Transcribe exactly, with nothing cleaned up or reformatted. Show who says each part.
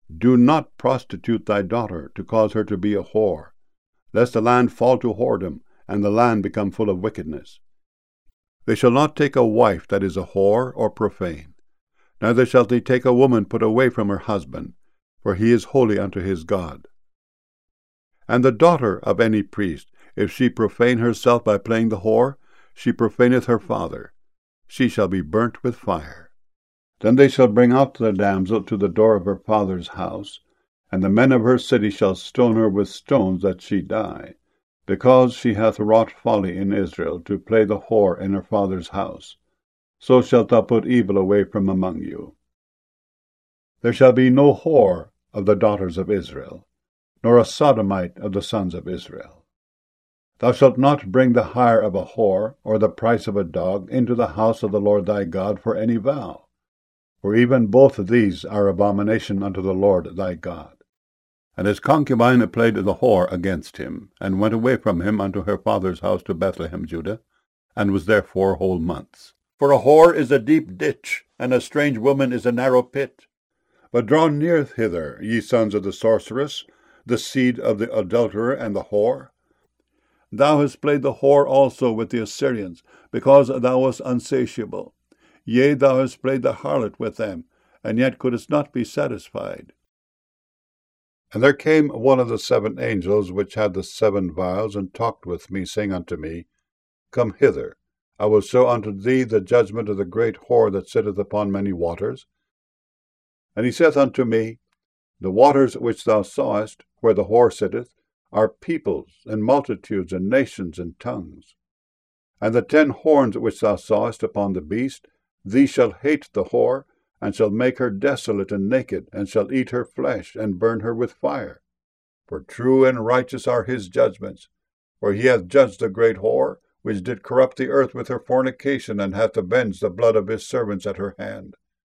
Speaker 1: Do not prostitute thy daughter, to cause her to be a whore, lest the land fall to whoredom, and the land become full of wickedness. They shall not take a wife that is a whore or profane, neither shall they take a woman put away from her husband, for he is holy unto his God. And the daughter of any priest, if she profane herself by playing the whore, she profaneth her father. She shall be burnt with fire. Then they shall bring out the damsel to the door of her father's house, and the men of her city shall stone her with stones that she die, because she hath wrought folly in Israel, to play the whore in her father's house. So shalt thou put evil away from among you. There shall be no whore of the daughters of Israel, nor a sodomite of the sons of Israel. Thou shalt not bring the hire of a whore, or the price of a dog, into the house of the Lord thy God for any vow, for even both these are abomination unto the Lord thy God. And his concubine played the whore against him, and went away from him unto her father's house to Bethlehem, Judah, and was there four whole months. For a whore is a deep ditch, and a strange woman is a narrow pit. But draw near hither, ye sons of the sorceress, the seed of the adulterer and the whore. Thou hast played the whore also with the Assyrians, because thou wast unsatiable. Yea, thou hast played the harlot with them, and yet couldst not be satisfied. And there came one of the seven angels which had the seven vials, and talked with me, saying unto me, Come hither, I will show unto thee the judgment of the great whore that sitteth upon many waters. And he saith unto me, The waters which thou sawest, where the whore sitteth, are peoples, and multitudes, and nations, and tongues. And the ten horns which thou sawest upon the beast, these shall hate the whore, and shall make her desolate and naked, and shall eat her flesh, and burn her with fire. For true and righteous are his judgments. For he hath judged the great whore, which did corrupt the earth with her fornication, and hath avenged the blood of his servants at her hand.